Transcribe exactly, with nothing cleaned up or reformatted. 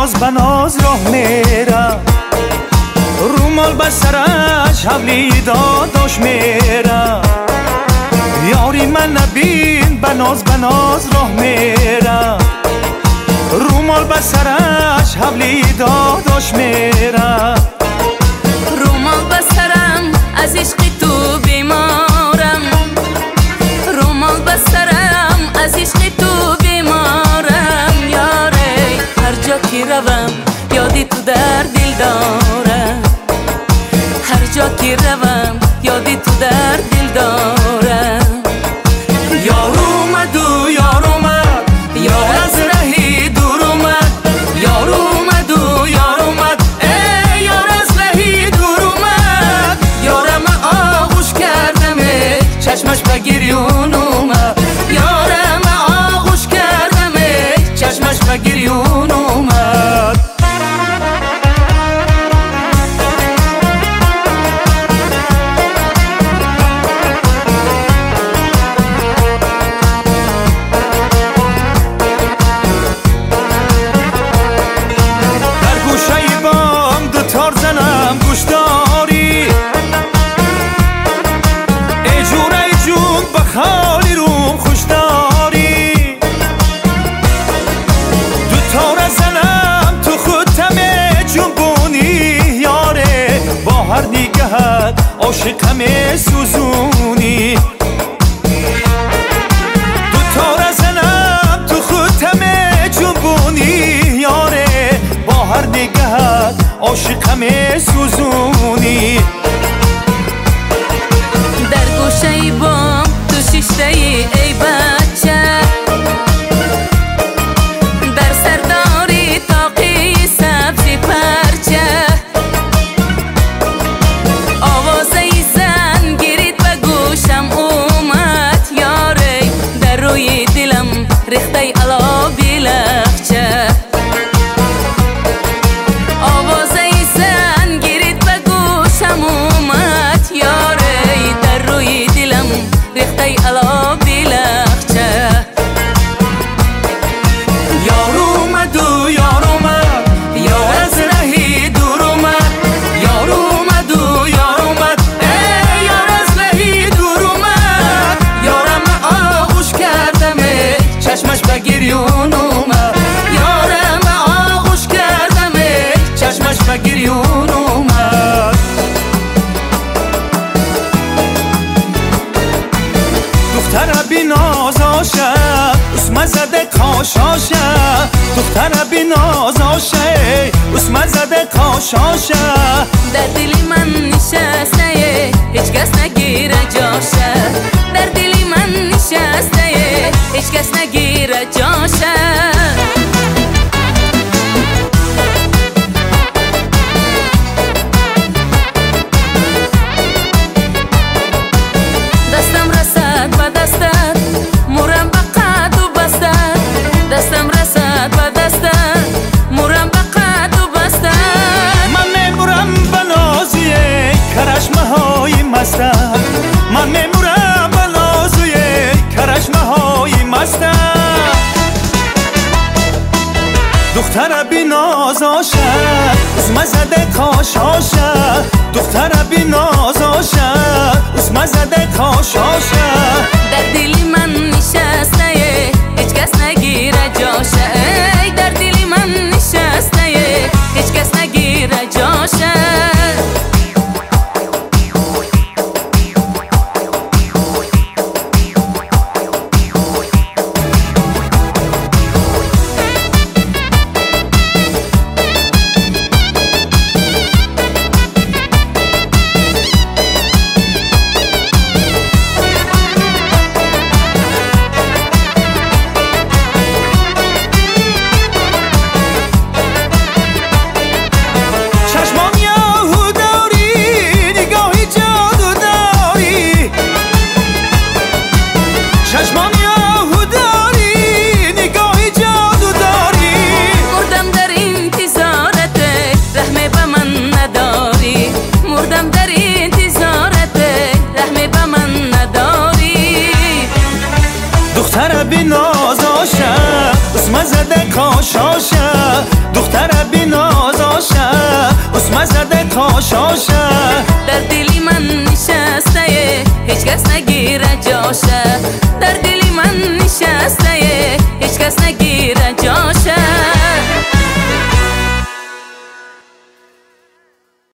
ناز به ناز راه میره، رومال به سرش حولی داداش میره. یاری من نبین به ناز به ناز راه میره، رومال به سرش حولی داداش میره. رومال به سرم از عشق تو بیمارم، رومال به سرم از عشق تو بیمارم. یاره هر جا که روم یادی تو در دل دارم، هر جا که روم یادی تو در دل دارم. یار اومد و یار اومد، یار از رهی دور اومد. یار اومد و یار اومد، ای یار از رهی دور اومد. یارم آغوش کردم چشمش به گریون اومد، یارم آغوش کردم چشمش به گریون اومد. خالی روم خوش داری، دو تار زنم تو خودم جنبونی. یاره با هر نگهت عاشقم سوزونی، دو تار زنم تو خودم جنبونی. یاره با هر نگهت عاشقم سوزونی. در گوشه بام شیشته ای ای بچه، در سرداری تاقی سبزی پرچه. آوازه زن گیرید به گوشم اومد، یاره در روی دلم ریخته علا بیلخچه. آوازه زن گیرید به گوشم اومد، یاره در روی دلم ریخته علا بیلخچه. یار اومد و یار اومد، یار از رهی دور اومد. یار اومد و یار اومد، ای یار از رهی دور اومد. یارم آغوش کردم چشمش به گریون اومد، یارم آغوش کردم چشمش به گریون اومد. دختر بی نازاشه اسم زده کاشاشه، دختر بی نازاشه اسم زده کاشاشه. در دل من نشسته هیچ کس نگیره جاشه، در دل من نشسته هیچ کس نگیره جاشه. دستم رسد به دستت مرم به قد و بستت، دستم رسد به دستت مرم به قد و بستت. من میمورم به نازوی کرشمه های مستت، من میمورم به نازوی کرشمه های مستت. دختر بی نازاشه اسم زده کاشاشه، دختر بی نازاشه اسم زده کاشاشه. در دل من نشسته هیچ کس نگیره جاشه، در دل من نشسته هیچ کس نگیره جاشه. دختر بی نازاشه اسم زده کاشاشه، دختر خاشاشه در دلی من نشسته هیچ کس نگیره جاشه در دلی من نشسته